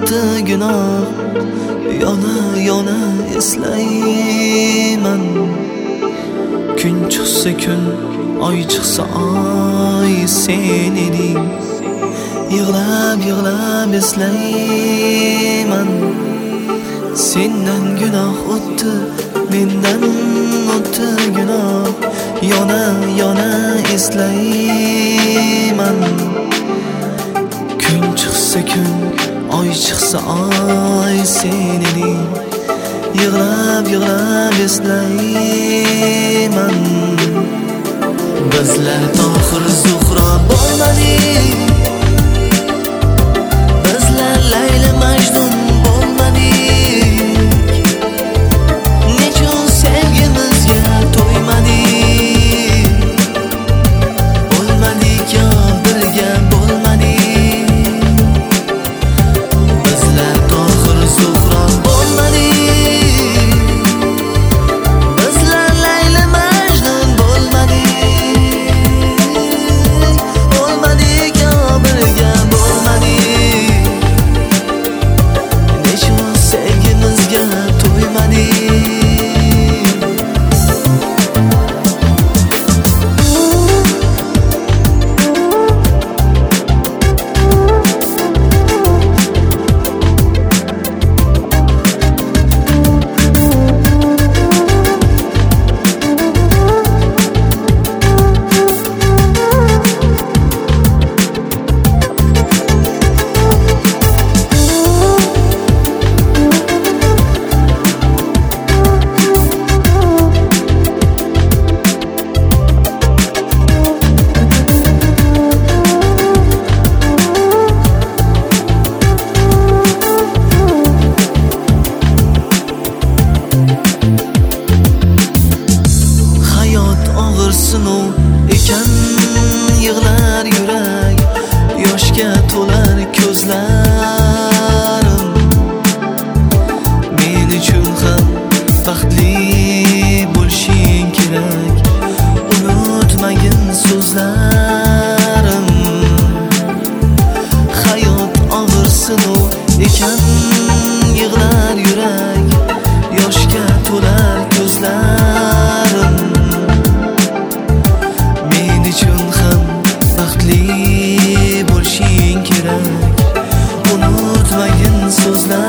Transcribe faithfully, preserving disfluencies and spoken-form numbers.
o'tdi gunoh, Yana yana eslayman. Kun chiqsa kun, oy chiqsa oy sen eding. Yig'lab yig'lab eslayman. Sendan gunoh o'tdi, mendan o'tdi gunoh, Yana yana eslayman. Kun chiqsa kun, oy chiqsa oy sen eding. Yig'lab yig'lab eslayman. Bizlar tohir Zuhro bo'lmadik, bizlar Layla Majnun bo'lmadik. Nechun sevgimizga to'ymadik, bo'lmadik yo birga bo'lmadik. Bizlar tohir Zuhro bo'lmadik, bizlar Layla Majnun bo'lmadik. Bo'lmadik yo birga bo'lmadik. Nechun sevgimizga to'ymadik. Sinov ekan yig'lar yurak, yoshga to'lar ko'zlarim. Men uchun ham baxtli bo'lishing kerak, unutmagin so'zlarim. Hayot og'ir sinov ekan yig'lar yurak, yoshga to'lar ko'zlarim. Uchun ham baxtli bo'lishing kerak, unutmagin so'zlar.